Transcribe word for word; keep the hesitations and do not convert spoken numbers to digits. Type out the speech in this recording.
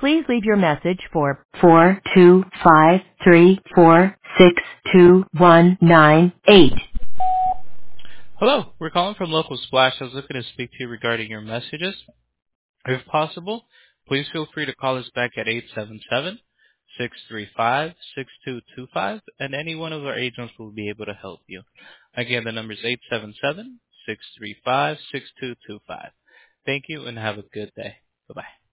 Please leave your message for four two five three four six two one nine eight. Hello, we're calling from Local Splash. I was looking to speak to you regarding your messages. If possible, please feel free to call us back at eight seven seven, six three five, six two two five, and any one of our agents will be able to help you. Again, the number is eight seven seven, six three five, six two two five. Thank you and have a good day. Bye-bye.